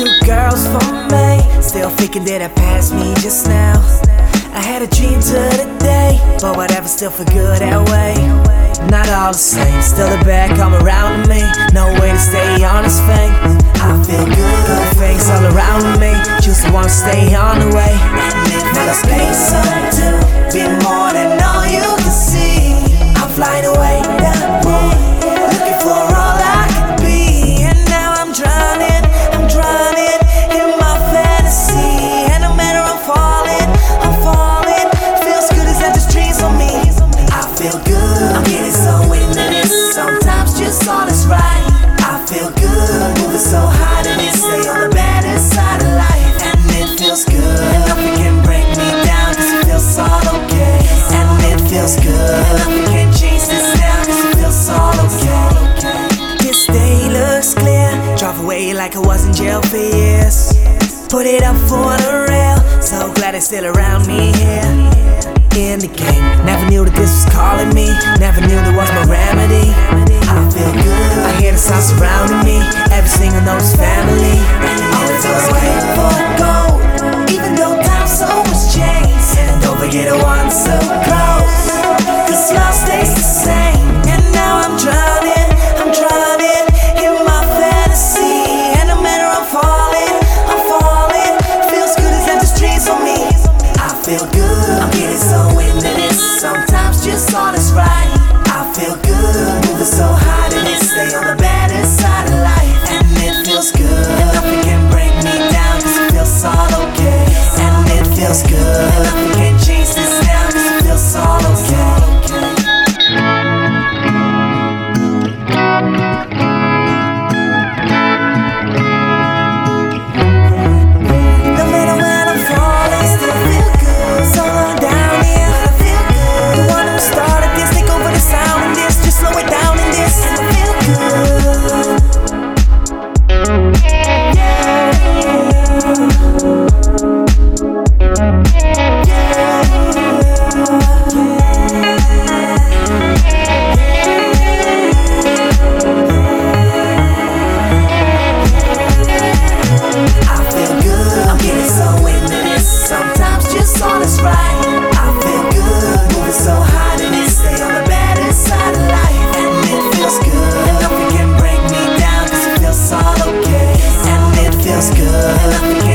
two girls for me. Still thinking that I passed me just now. I had a dream to the day, but whatever, still feel good that way. Not all the same, still the bad come around to me. No way to stay on this thing. I feel good, things all around me. Just wanna stay on the way. Now let's pay some to be more than all you can see. I'm flying away, the moon, looking for all I can be. And now I'm drowning in my fantasy. And no matter I'm falling. Feels good as that just dreams on me. I feel good, I'm getting so into this. Sometimes just all is right. I feel good, moving so high that it stay on the better side of life. And it feels good, and nothing can break me down, cause it feels all okay. And it feels good, and nothing can change this now, cause it feels all okay. This day looks clear, drive away like I was in jail for years. Put it up for the rail, so glad it's still around me here. In the game, never knew that this was calling me. Never knew there was my remedy. I feel good, I hear the sound surrounding me. Every single note is family. Always wait for gold, even though time's so much changed. And don't forget to want so close, cause love stays the same. And now I'm drowning in my fantasy. And no matter I'm falling. Feels good as that just dreams on me. I feel good, I'm getting so into this. Sometimes just all is right. I feel good, moving so high that it stay on the better side of life. And it feels good, and nothing can break me down, cause it feels all okay. And it feels good, and nothing can change this now, cause it feels all okay. Good.